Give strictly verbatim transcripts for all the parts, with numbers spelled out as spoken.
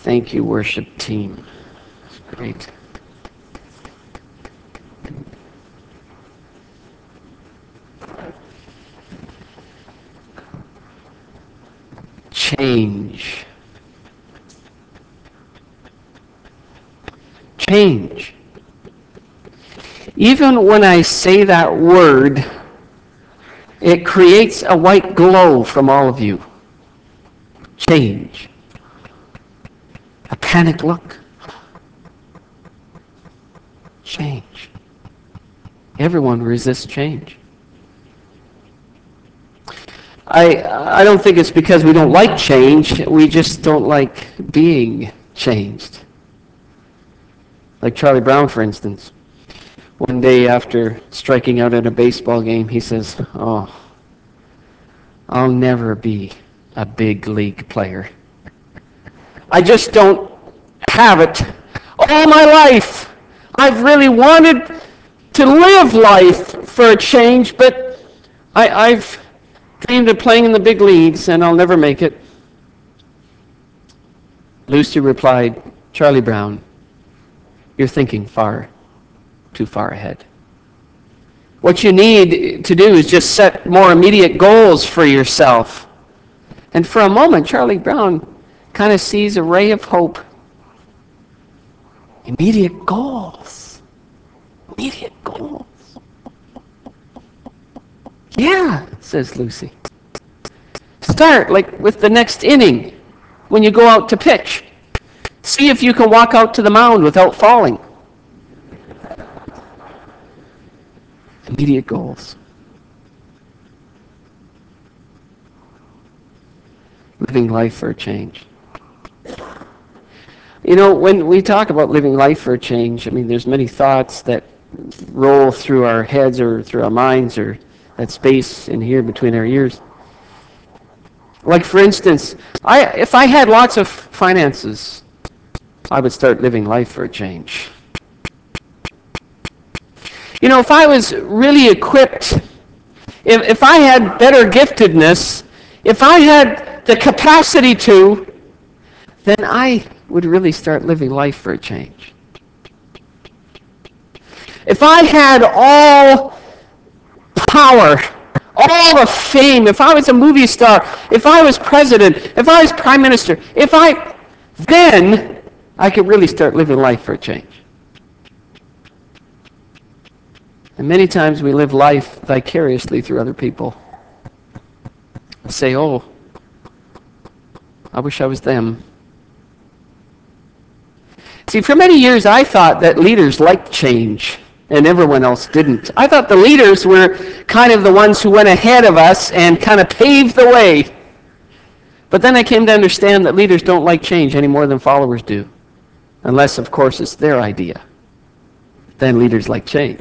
Thank you, worship team. Great. Change. Change. Even when I say that word, it creates a white glow from all of you. Change. A panic look. Change. Everyone resists change. I I don't think it's because we don't like change. We just don't like being changed. Like Charlie Brown, for instance. One day after striking out at a baseball game, he says, "Oh, I'll never be a big league player. I just don't have it. All my life, I've really wanted to live life for a change, but I, I've dreamed of playing in the big leagues, and I'll never make it." Lucy replied, "Charlie Brown, you're thinking far, too far ahead. What you need to do is just set more immediate goals for yourself." And for a moment, Charlie Brown kind of sees a ray of hope. Immediate goals. Immediate goals. "Yeah," says Lucy. "Start like with the next inning when you go out to pitch. See if you can walk out to the mound without falling." Immediate goals. Living life for a change. You know, when we talk about living life for a change, I mean, there's many thoughts that roll through our heads or through our minds or that space in here between our ears. Like, for instance, I if I had lots of finances, I would start living life for a change. You know, if I was really equipped, if, if I had better giftedness, if I had the capacity to, then I would really start living life for a change. If I had all power, all the fame, if I was a movie star, if I was president, if I was prime minister, if I, then I could really start living life for a change. And many times we live life vicariously through other people. We say, "Oh, I wish I was them." See, for many years I thought that leaders liked change and everyone else didn't. I thought the leaders were kind of the ones who went ahead of us and kind of paved the way. But then I came to understand that leaders don't like change any more than followers do. Unless, of course, it's their idea. Then leaders like change.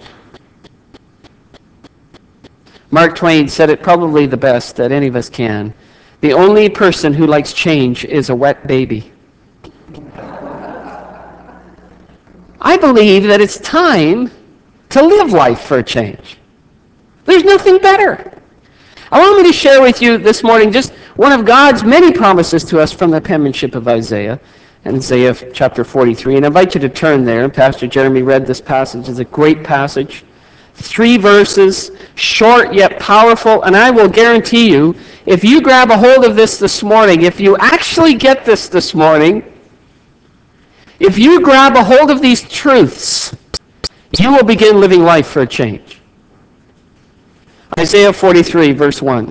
Mark Twain said it probably the best that any of us can. The only person who likes change is a wet baby. I believe that it's time to live life for a change. There's nothing better. Allow me to share with you this morning just one of God's many promises to us from the penmanship of Isaiah, in Isaiah chapter forty-three. And I invite you to turn there. Pastor Jeremy read this passage. It's a great passage. Three verses, short yet powerful, and I will guarantee you, if you grab a hold of this this morning, if you actually get this this morning, if you grab a hold of these truths, you will begin living life for a change. Isaiah forty-three, verse one.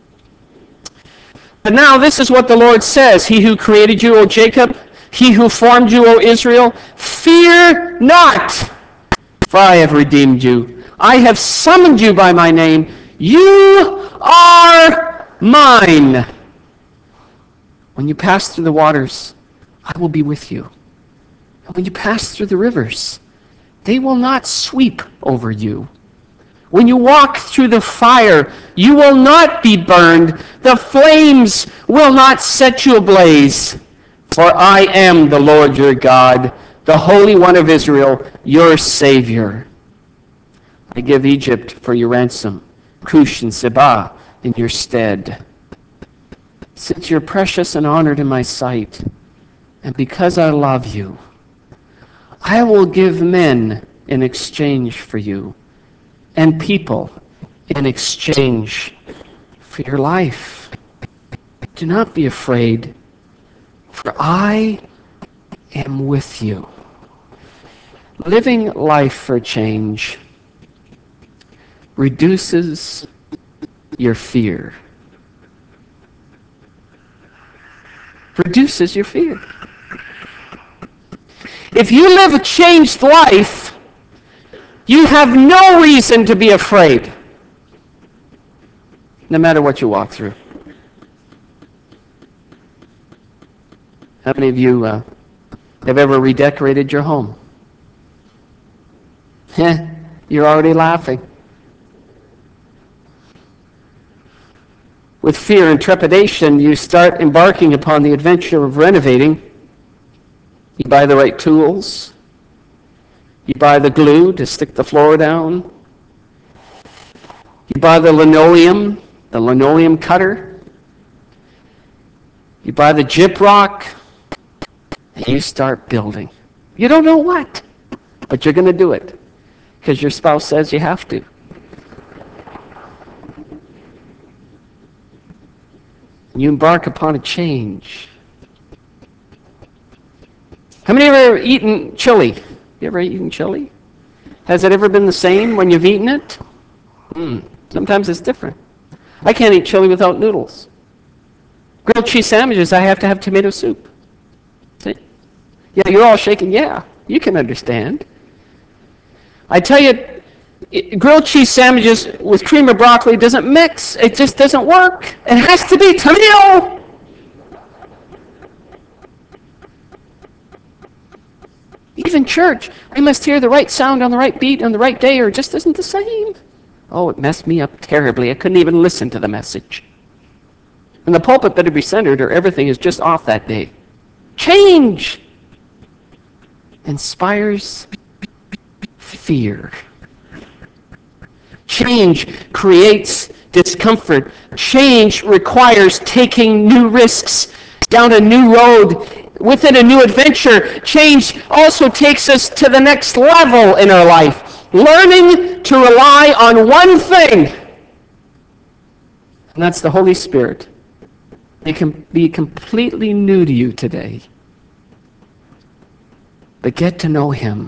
"But now this is what the Lord says, He who created you, O Jacob, He who formed you, O Israel, fear not, for I have redeemed you. I have summoned you by my name. You are mine. When you pass through the waters, I will be with you. And when you pass through the rivers, they will not sweep over you. When you walk through the fire, you will not be burned. The flames will not set you ablaze. For I am the Lord your God, the Holy One of Israel, your Savior. I give Egypt for your ransom, Cush and Seba in your stead. Since you're precious and honored in my sight, And because I love you, I will give men in exchange for you, and people in exchange for your life. Do not be afraid, for I am with you. Living life for change reduces your fear. Reduces your fear. If you live a changed life, you have no reason to be afraid, no matter what you walk through. How many of you uh, have ever redecorated your home? You're already laughing. With fear and trepidation, you start embarking upon the adventure of renovating. You buy the right tools. You buy the glue to stick the floor down. You buy the linoleum, the linoleum cutter. You buy the gyprock, and you start building. You don't know what, but you're going to do it because your spouse says you have to. You embark upon a change. How many of you have ever eaten chili? You ever eaten chili? Has it ever been the same when you've eaten it? Mm, sometimes it's different. I can't eat chili without noodles. Grilled cheese sandwiches, I have to have tomato soup. See? Yeah, you're all shaking. Yeah, you can understand. I tell you, it, grilled cheese sandwiches with cream of broccoli doesn't mix. It just doesn't work. It has to be tomato. Even church, we must hear the right sound on the right beat on the right day or it just isn't the same. Oh, it messed me up terribly. I couldn't even listen to the message. And the pulpit better be centered or everything is just off that day. Change inspires fear. Change creates discomfort. Change requires taking new risks down a new road within a new adventure. Change also takes us to the next level in our life. Learning to rely on one thing, and that's the Holy Spirit. It can be completely new to you today. But get to know Him,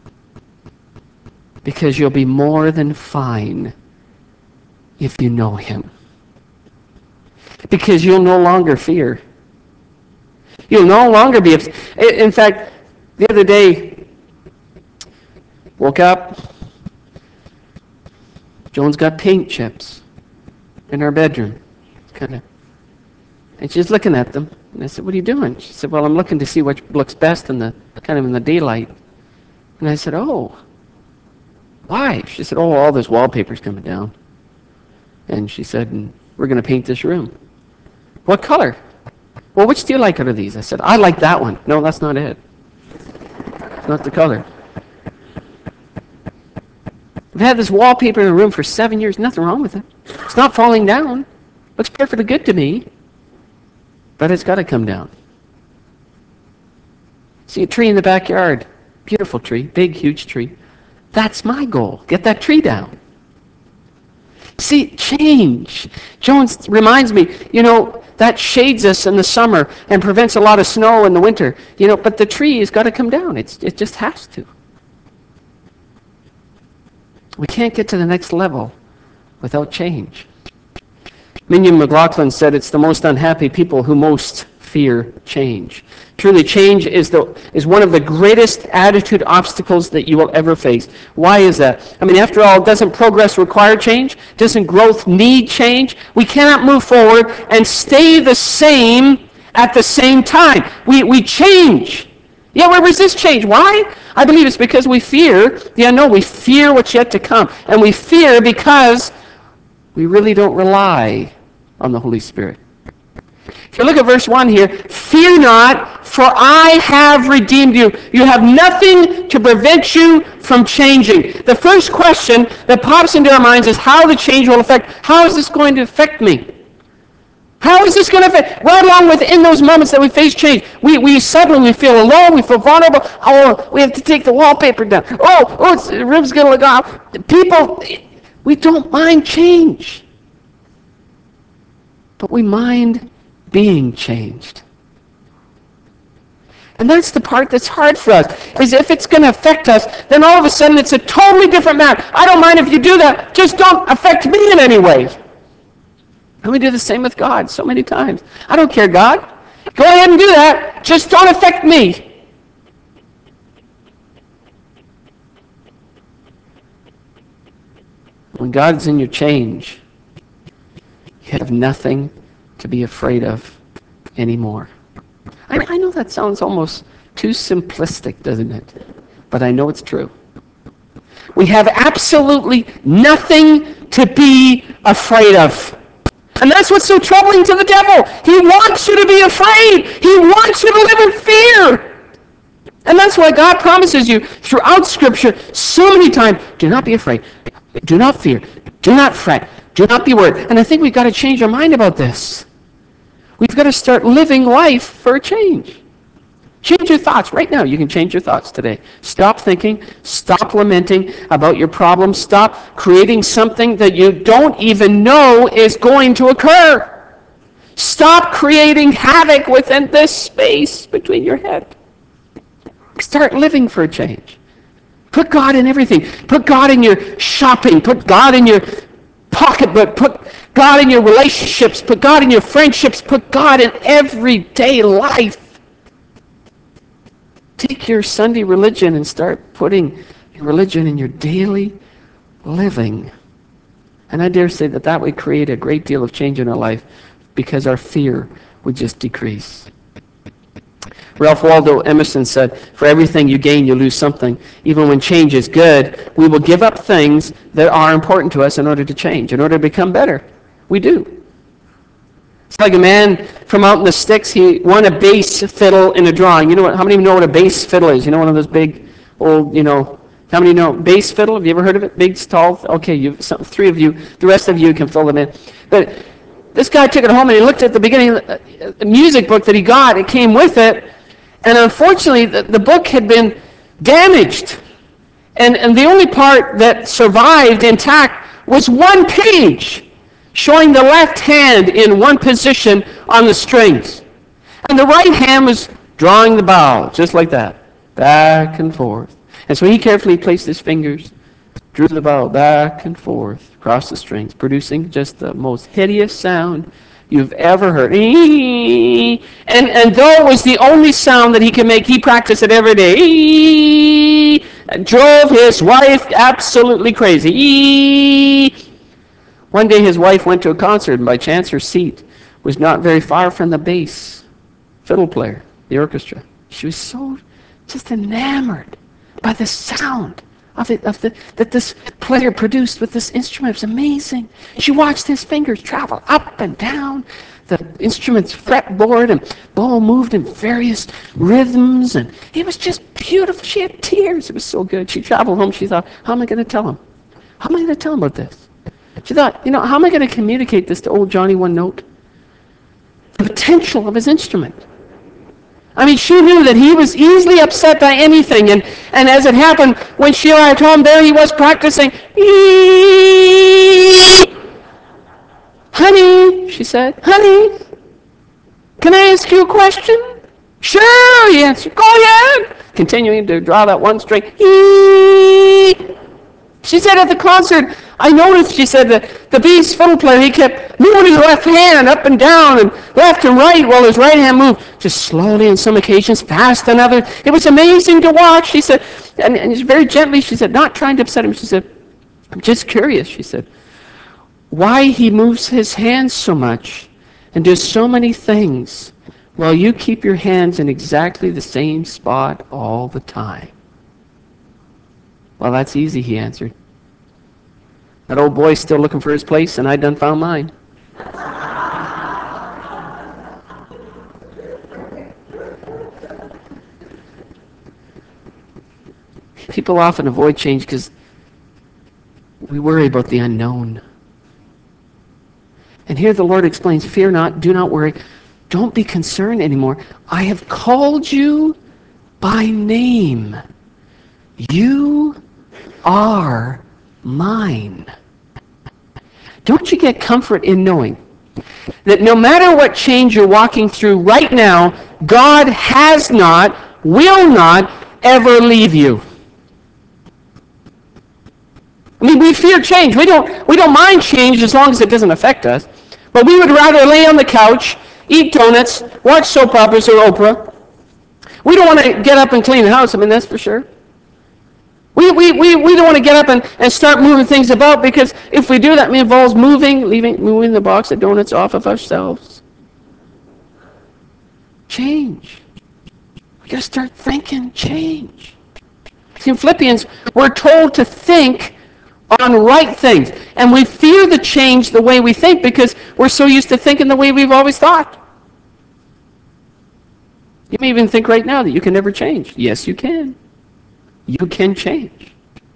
because you'll be more than fine if you know Him. Because you'll no longer fear. You'll no longer be... In fact, the other day, woke up, Joan's got paint chips in her bedroom. Kind of, and she's looking at them. And I said, "What are you doing?" She said, "Well, I'm looking to see what looks best in the kind of in the daylight." And I said, "Oh, why?" She said, "Oh, all this wallpaper's coming down." And she said, "And we're going to paint this room." "What color?" "Well, which do you like out of these?" I said, "I like that one." "No, that's not it. It's not the color." I've had this wallpaper in the room for seven years. Nothing wrong with it. It's not falling down. Looks perfectly good to me. But it's got to come down. See a tree in the backyard. Beautiful tree. Big, huge tree. That's my goal. Get that tree down. See, change. Jones reminds me, you know, that shades us in the summer and prevents a lot of snow in the winter. You know, but the tree has got to come down. It's, it just has to. We can't get to the next level without change. Minion McLaughlin said it's the most unhappy people who most fear change. Truly, change is the is one of the greatest attitude obstacles that you will ever face. Why is that? I mean, after all, doesn't progress require change? Doesn't growth need change? We cannot move forward and stay the same at the same time. We we change. Yeah, we resist change. Why? I believe it's because we fear the unknown. We fear what's yet to come. And we fear because we really don't rely on the Holy Spirit. If you look at verse one here, fear not, for I have redeemed you. You have nothing to prevent you from changing. The first question that pops into our minds is how the change will affect. How is this going to affect me? How is this going to affect? Right along with in those moments that we face change, we, we suddenly we feel alone, we feel vulnerable. Oh, we have to take the wallpaper down. Oh, oh, it's, the rib's going to look off. People, we don't mind change. But we mind being changed. And that's the part that's hard for us. Is if it's going to affect us, then all of a sudden it's a totally different matter. I don't mind if you do that. Just don't affect me in any way. And we do the same with God so many times. I don't care, God. Go ahead and do that. Just don't affect me. When God's in your change, you have nothing to be afraid of anymore. I, I know that sounds almost too simplistic, doesn't it? But I know it's true. We have absolutely nothing to be afraid of. And that's what's so troubling to the devil. He wants you to be afraid. He wants you to live in fear. And that's why God promises you throughout Scripture so many times, do not be afraid. Do not fear. Do not fret. Do not be worried. And I think we've got to change our mind about this. We've got to start living life for a change. Change your thoughts. Right now, you can change your thoughts today. Stop thinking. Stop lamenting about your problems. Stop creating something that you don't even know is going to occur. Stop creating havoc within this space between your head. Start living for a change. Put God in everything. Put God in your shopping. Put God in your pocketbook. Put God in your relationships. Put God in your friendships. Put God in everyday life. Take your Sunday religion and start putting religion in your daily living. And I dare say that that would create a great deal of change in our life because our fear would just decrease. Ralph Waldo Emerson said, for everything you gain, you lose something. Even when change is good, we will give up things that are important to us in order to change, in order to become better. We do. It's like a man from out in the sticks, he won a bass fiddle in a drawing. You know what? How many of you know what a bass fiddle is? You know, one of those big, old, you know, how many know bass fiddle? Have you ever heard of it? Big, tall? Okay, you, some, three of you. The rest of you can fill them in. But this guy took it home and he looked at the beginning of the, the music book that he got. It came with it. And unfortunately, the, the book had been damaged. And, and the only part that survived intact was one page, showing the left hand in one position on the strings. And the right hand was drawing the bow, just like that, back and forth. And so he carefully placed his fingers, drew the bow back and forth across the strings, producing just the most hideous sound you've ever heard. And, and though it was the only sound that he could make, he practiced it every day. And drove his wife absolutely crazy. One day his wife went to a concert, and by chance her seat was not very far from the bass fiddle player, the orchestra. She was so just enamored by the sound of it, of the, that this player produced with this instrument. It was amazing. She watched his fingers travel up and down the instrument's fretboard, and bow moved in various rhythms, and it was just beautiful. She had tears. It was so good. She traveled home. She thought, how am I going to tell him? How am I going to tell him about this? She thought, you know, how am I going to communicate this to old Johnny One Note? The potential of his instrument. I mean, she knew that he was easily upset by anything, and, and as it happened, when she arrived home, there he was practicing. Honey, she said, honey, can I ask you a question? Sure, he answered. Go ahead. Continuing to draw that one string. She said at the concert, I noticed, she said, that the bass fiddle player, he kept moving his left hand up and down and left and right while his right hand moved, just slowly on some occasions, fast on others. It was amazing to watch, she said, and, and very gently, she said, not trying to upset him, she said, I'm just curious, she said, why he moves his hands so much and does so many things while you keep your hands in exactly the same spot all the time. Well, that's easy, he answered. That old boy's still looking for his place, and I done found mine. People often avoid change because we worry about the unknown. And here the Lord explains, fear not, do not worry, don't be concerned anymore. I have called you by name. You are mine. Don't you get comfort in knowing that no matter what change you're walking through right now, God has not, will not ever leave you. I mean, we fear change. We don't, we don't mind change as long as it doesn't affect us. But we would rather lay on the couch, eat donuts, watch soap operas or Oprah. We don't want to get up and clean the house. I mean, that's for sure. We, we, we, we don't want to get up and, and start moving things about, because if we do that, it involves moving, leaving, moving the box of donuts off of ourselves. Change. We got to start thinking change. See, in Philippians, we're told to think on right things. And we fear the change the way we think because we're so used to thinking the way we've always thought. You may even think right now that you can never change. Yes, you can. You can change.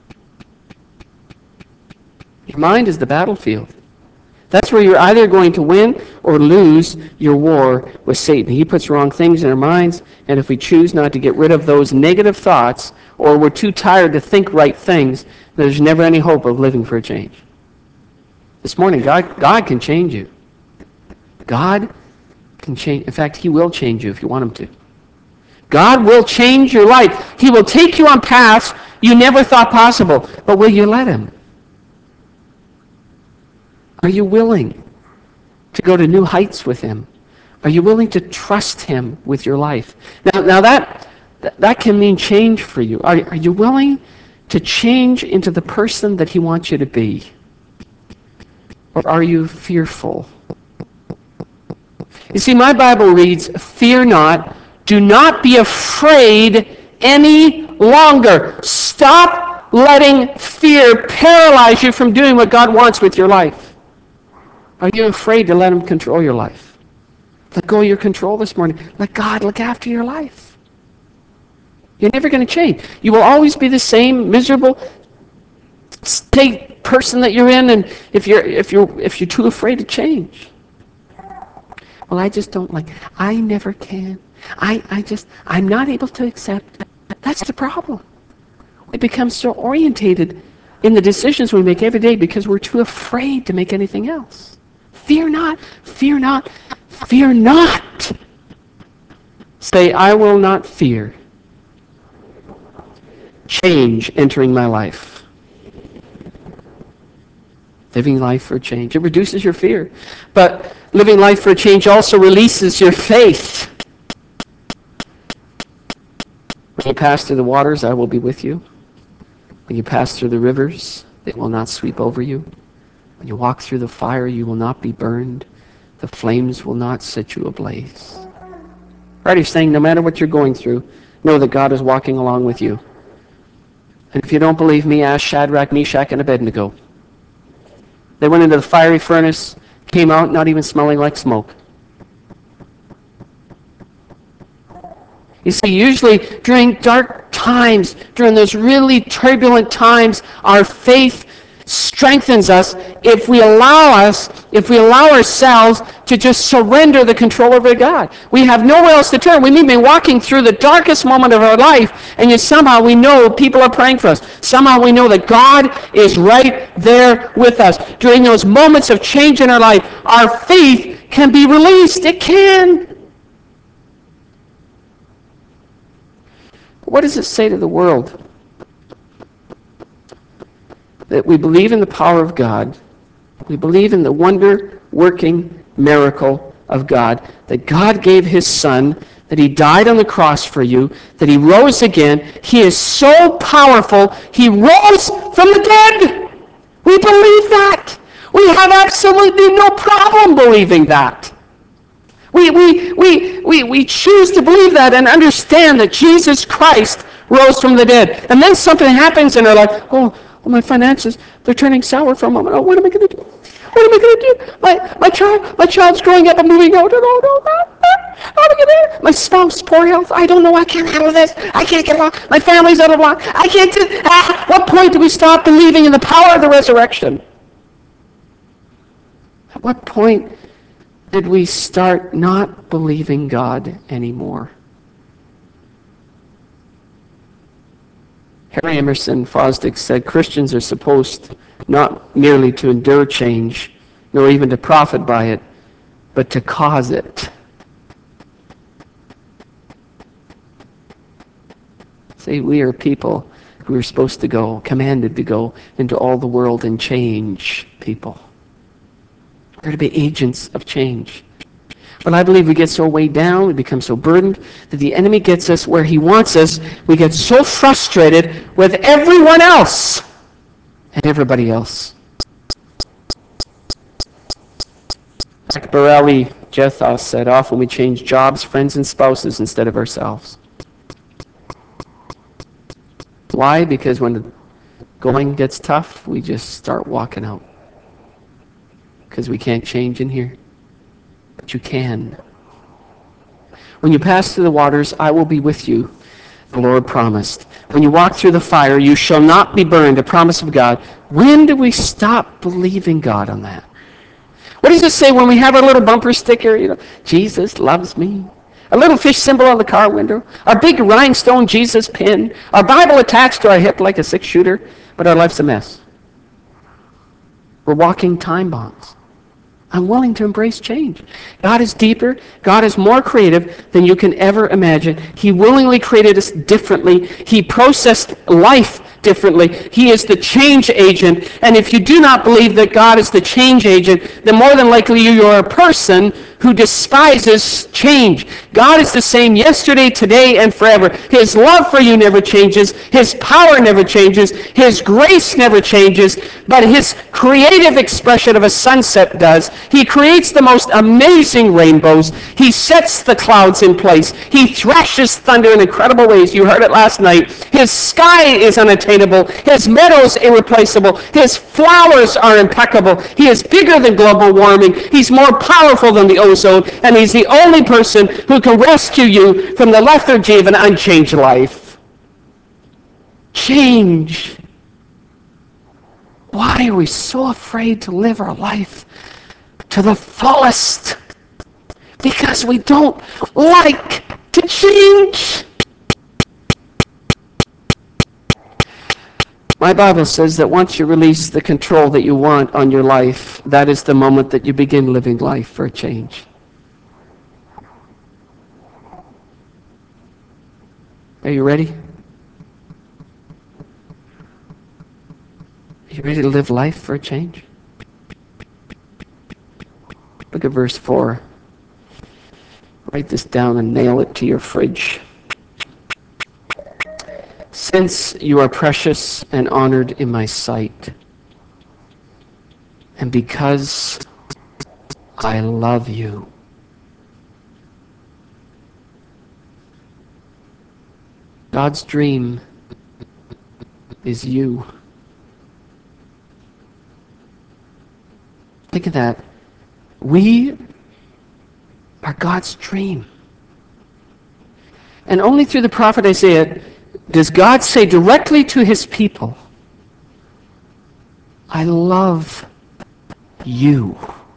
Your mind is the battlefield. That's where you're either going to win or lose your war with Satan. He puts wrong things in our minds, and if we choose not to get rid of those negative thoughts, or we're too tired to think right things, there's never any hope of living for a change. This morning, God, God can change you. God can change. In fact, He will change you if you want Him to. God will change your life. He will take you on paths you never thought possible. But will you let Him? Are you willing to go to new heights with Him? Are you willing to trust Him with your life? Now, now that, that can mean change for you. Are, are you willing to change into the person that He wants you to be? Or are you fearful? You see, my Bible reads, fear not, do not be afraid any longer. Stop letting fear paralyze you from doing what God wants with your life. Are you afraid to let Him control your life? Let go of your control this morning. Let God look after your life. You're never going to change. You will always be the same miserable state person that you're in, and if you're if you're if you're too afraid to change. Well, I just don't like. I never can. I, I just, I'm not able to accept. That's the problem. We become so orientated in the decisions we make every day because we're too afraid to make anything else. Fear not, fear not, fear not. Say, I will not fear change entering my life. Living life for change. It reduces your fear. But living life for change also releases your faith. When you pass through the waters, I will be with you. When you pass through the rivers, they will not sweep over you. When you walk through the fire, you will not be burned. The flames will not set you ablaze. Right, he's saying no matter what you're going through, know that God is walking along with you. And if you don't believe me, ask Shadrach, Meshach, and Abednego. They went into the fiery furnace, came out not even smelling like smoke. You see, usually during dark times, during those really turbulent times, our faith strengthens us if we allow us, if we allow ourselves to just surrender the control over God. We have nowhere else to turn. We may be walking through the darkest moment of our life, and yet somehow we know people are praying for us. Somehow we know that God is right there with us. During those moments of change in our life, our faith can be released. It can. What does it say to the world? That we believe in the power of God. We believe in the wonder-working miracle of God. That God gave His Son. That He died on the cross for you. That He rose again. He is so powerful. He rose from the dead. We believe that. We have absolutely no problem believing that. We, we, we, we, we choose to believe that and understand that Jesus Christ rose from the dead. And then something happens in our life. Oh, oh my finances, they're turning sour for a moment. Oh, what am I going to do? What am I going to do? My, my, child, my child's growing up and moving out. Oh, no, no, no. How am I going to My spouse, poor health. I don't know. I can't handle this. I can't get along. My family's out of line. I can't do ah, What point do we stop believing in the power of the resurrection? What point did we start not believing God anymore? Harry Emerson Fosdick said Christians are supposed not merely to endure change, nor even to profit by it, but to cause it. See, we are people who are supposed to go, commanded to go into all the world and change people. We're to be agents of change. But I believe we get so weighed down, we become so burdened, that the enemy gets us where he wants us. We get so frustrated with everyone else and everybody else. Like Borelli Jethos said, often we change jobs, friends, and spouses instead of ourselves. Why? Because when the going gets tough, we just start walking out. Because we can't change in here. But you can. When you pass through the waters, I will be with you, the Lord promised. When you walk through the fire, you shall not be burned, a promise of God. When do we stop believing God on that? What does it say when we have our little bumper sticker, you know, Jesus loves me? A little fish symbol on the car window, our big rhinestone Jesus pin, our Bible attached to our hip like a six-shooter, but our life's a mess. We're walking time bombs. I'm willing to embrace change. God is deeper. God is more creative than you can ever imagine. He willingly created us differently. He processed life differently. He is the change agent. And if you do not believe that God is the change agent, then more than likely you are a person who despises change. God is the same yesterday, today, and forever. His love for you never changes. His power never changes. His grace never changes. But his creative expression of a sunset does. He creates the most amazing rainbows. He sets the clouds in place. He thrashes thunder in incredible ways. You heard it last night. His sky is unattainable. His meadows irreplaceable. His flowers are impeccable. He is bigger than global warming. He's more powerful than the ozone. And he's the only person who can rescue you from the lethargy of an unchanged life. Change. Why are we so afraid to live our life to the fullest? Because we don't like to change. My Bible says that once you release the control that you want on your life, that is the moment that you begin living life for a change. Are you ready? Are you ready to live life for a change? Look at verse four. Write this down and nail it to your fridge. Since you are precious and honored in my sight, and because I love you, God's dream is you. Think of that. We are God's dream. And only through the prophet Isaiah does God say directly to his people, I love you.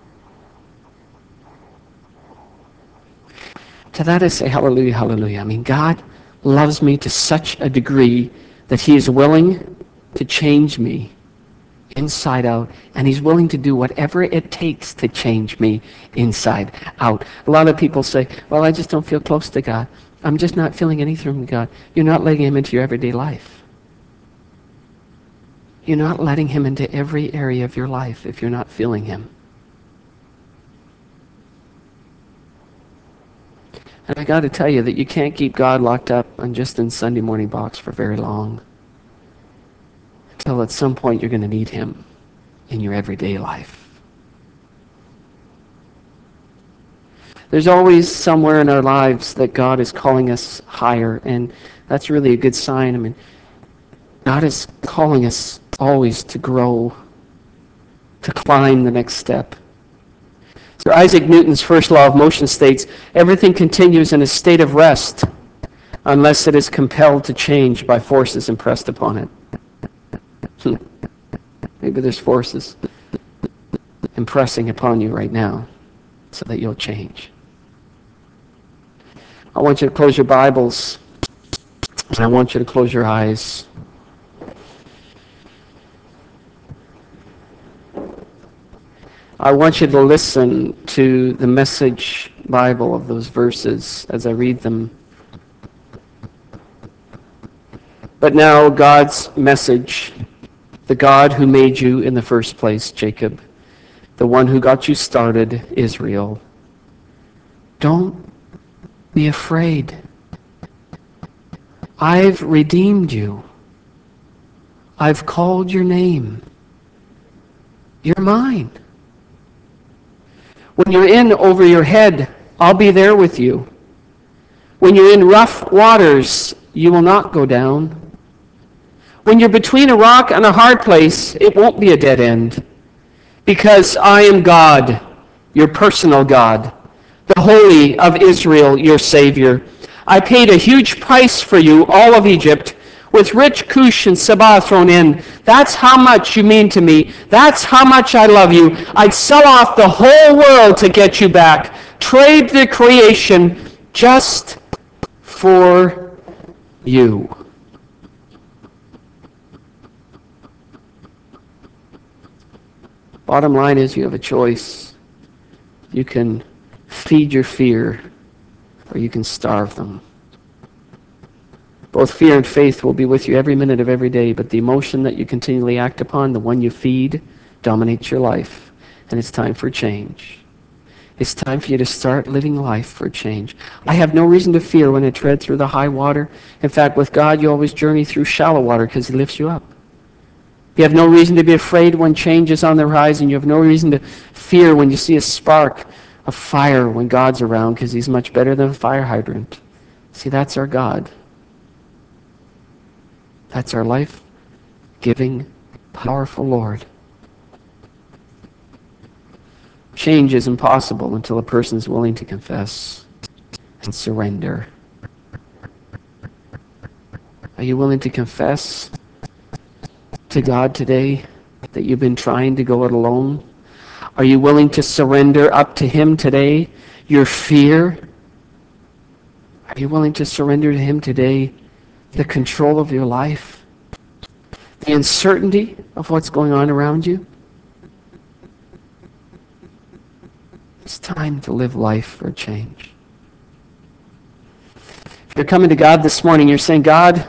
To that I say, hallelujah, hallelujah. I mean, God loves me to such a degree that he is willing to change me inside out, and he's willing to do whatever it takes to change me inside out. A lot of people say, well, I just don't feel close to God. I'm just not feeling anything from God. You're not letting him into your everyday life. You're not letting him into every area of your life if you're not feeling him. And I got to tell you that you can't keep God locked up on just in Sunday morning box for very long. Until at some point you're going to need him in your everyday life. There's always somewhere in our lives that God is calling us higher, and that's really a good sign. I mean, God is calling us always to grow, to climb the next step. Sir Isaac Newton's first law of motion states, everything continues in a state of rest unless it is compelled to change by forces impressed upon it. Maybe there's forces. impressing upon you right now so that you'll change. I want you to close your Bibles, and I want you to close your eyes. I want you to listen to the Message Bible of those verses as I read them. But now God's message, the God who made you in the first place, Jacob, the one who got you started, Israel. Don't be afraid. I've redeemed you. I've called your name. You're mine. When you're in over your head, I'll be there with you. When you're in rough waters, you will not go down. When you're between a rock and a hard place, it won't be a dead end. Because I am God, your personal God, the Holy of Israel, your Savior. I paid a huge price for you, all of Egypt, with rich Cush and Seba thrown in. That's how much you mean to me. That's how much I love you. I'd sell off the whole world to get you back. Trade the creation just for you. Bottom line is you have a choice. You can feed your fear, or you can starve them. Both fear and faith will be with you every minute of every day, but the emotion that you continually act upon, the one you feed, dominates your life. And it's time for change. It's time for you to start living life for change. I have no reason to fear when I tread through the high water. In fact, with God, you always journey through shallow water because he lifts you up. You have no reason to be afraid when change is on the horizon. You have no reason to fear when you see a spark of fire when God's around, because he's much better than a fire hydrant. See, that's our God. That's our life-giving, powerful Lord. Change is impossible until a person is willing to confess and surrender. Are you willing to confess to God today that you've been trying to go it alone? Are you willing to surrender up to him today your fear? Are you willing to surrender to him today the control of your life? The uncertainty of what's going on around you? It's time to live life for change. If you're coming to God this morning, you're saying, God,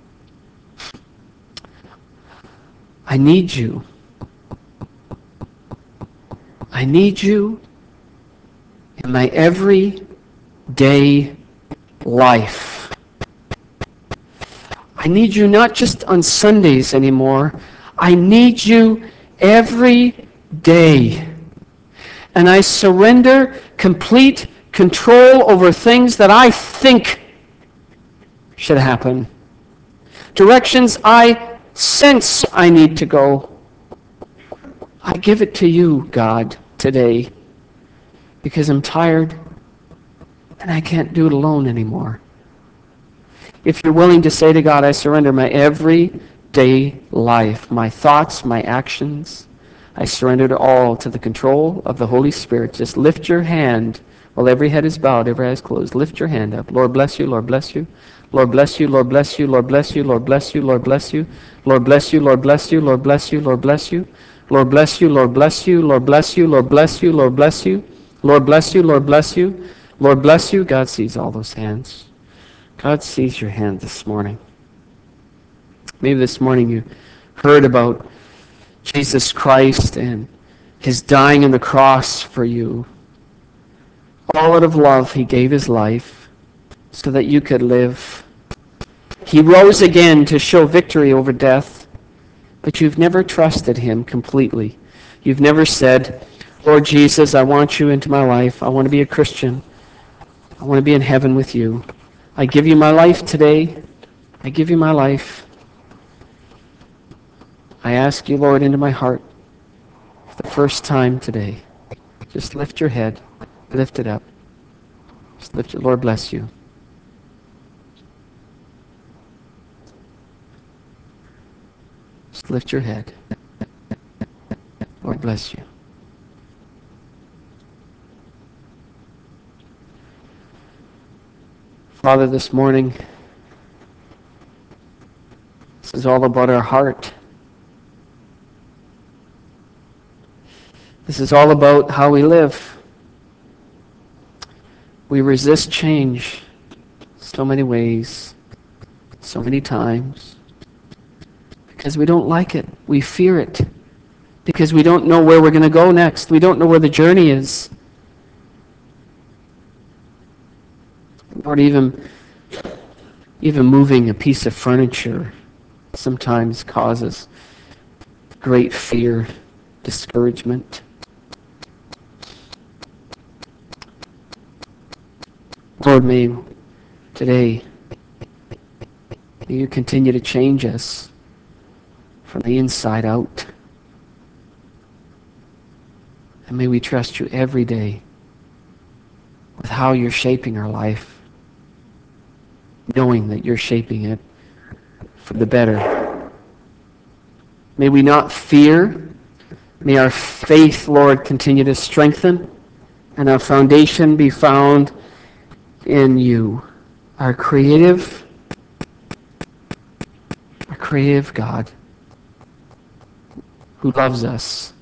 I need you. I need you in my everyday life. I need you not just on Sundays anymore. I need you every day. And I surrender complete control over things that I think should happen. Directions I sense I need to go. I give it to you, God, today, because I'm tired and I can't do it alone anymore. If you're willing to say to God, I surrender my everyday life, my thoughts, my actions, I surrender it all to the control of the Holy Spirit. Just lift your hand while every head is bowed, every eye is closed. Lift your hand up. Lord bless you, Lord bless you. Lord bless you, Lord bless you, Lord bless you, Lord bless you, Lord bless you. Lord bless you, Lord bless you, Lord bless you, Lord bless you. Lord bless you, Lord bless you, Lord bless you, Lord bless you, Lord bless you. Lord bless you, Lord bless you. Lord bless you. God sees all those hands. God sees your hand this morning. Maybe this morning you heard about Jesus Christ and his dying on the cross for you. All out of love, he gave his life so that you could live. He rose again to show victory over death, but you've never trusted him completely. You've never said, Lord Jesus, I want you into my life. I want to be a Christian. I want to be in heaven with you. I give you my life today. I give you my life. I ask you, Lord, into my heart for the first time today. Just lift your head. Lift it up. Just lift it. Lord bless you. Just lift your head. Lord bless you. Father, this morning, this is all about our heart. This is all about how we live. We resist change so many ways, so many times, because we don't like it. We fear it. Because we don't know where we're going to go next. We don't know where the journey is. Lord, even, even moving a piece of furniture sometimes causes great fear, discouragement. Lord, may today may you continue to change us from the inside out. And may we trust you every day with how you're shaping our life, knowing that you're shaping it for the better. May we not fear. May our faith, Lord, continue to strengthen, and our foundation be found in you, our creative, our creative God who loves us.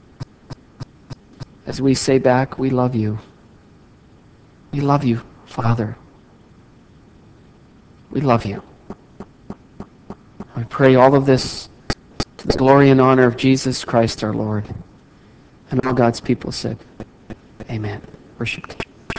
As we say back, we love you. We love you, Father. We love you. I pray all of this to the glory and honor of Jesus Christ our Lord. And all God's people said, amen. Worship team.